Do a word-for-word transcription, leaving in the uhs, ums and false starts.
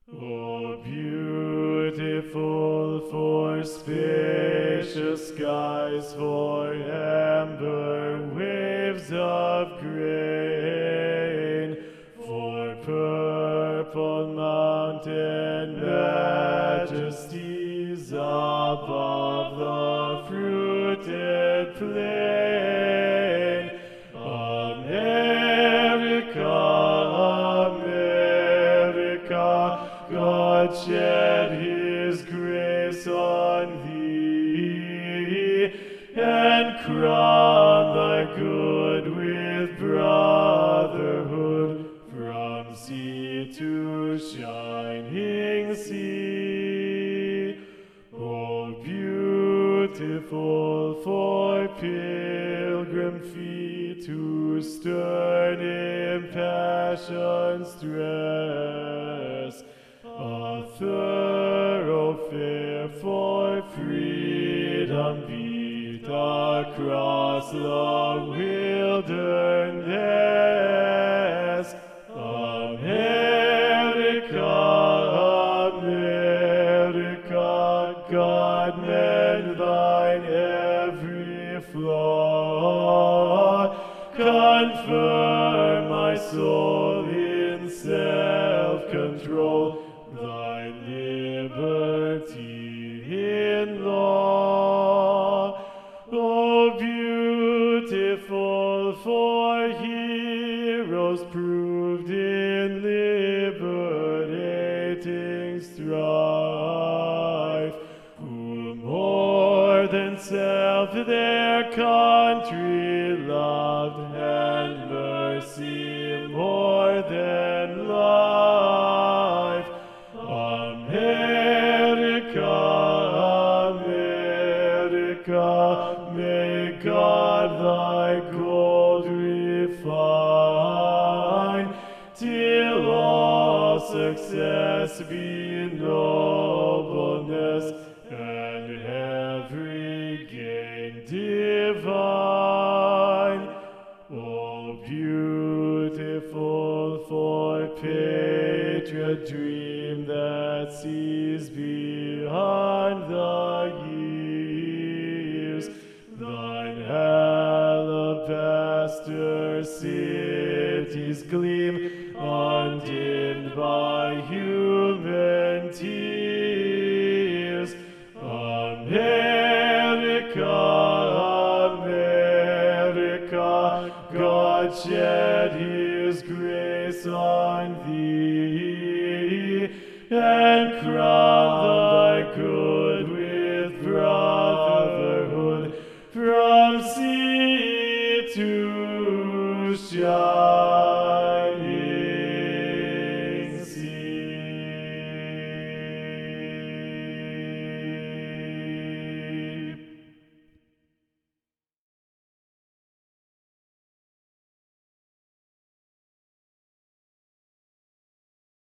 O beautiful for spacious skies, for amber waves of grain, for purple mountain majesties above the fruited plain. America, America, God shed his grace on thee, and crown thy good with brotherhood from sea to shining sea. O beautiful for pilgrim feet who stern impassioned stress, a thoroughfare for freedom beat across the wilderness. America, America, God mend thine every flaw, confirm my soul in self-control, thy liberty in law. O beautiful for heroes proved in liberating strife, who more than self their country loved, and mercy more than life. America, America, may God thy gold refine, till all success be nobleness, and every gain divine. O beautiful for patriot dream that sees beyond the years, thine alabaster cities gleam undimmed by human tears. America, America, God shed his grace on thee, and crown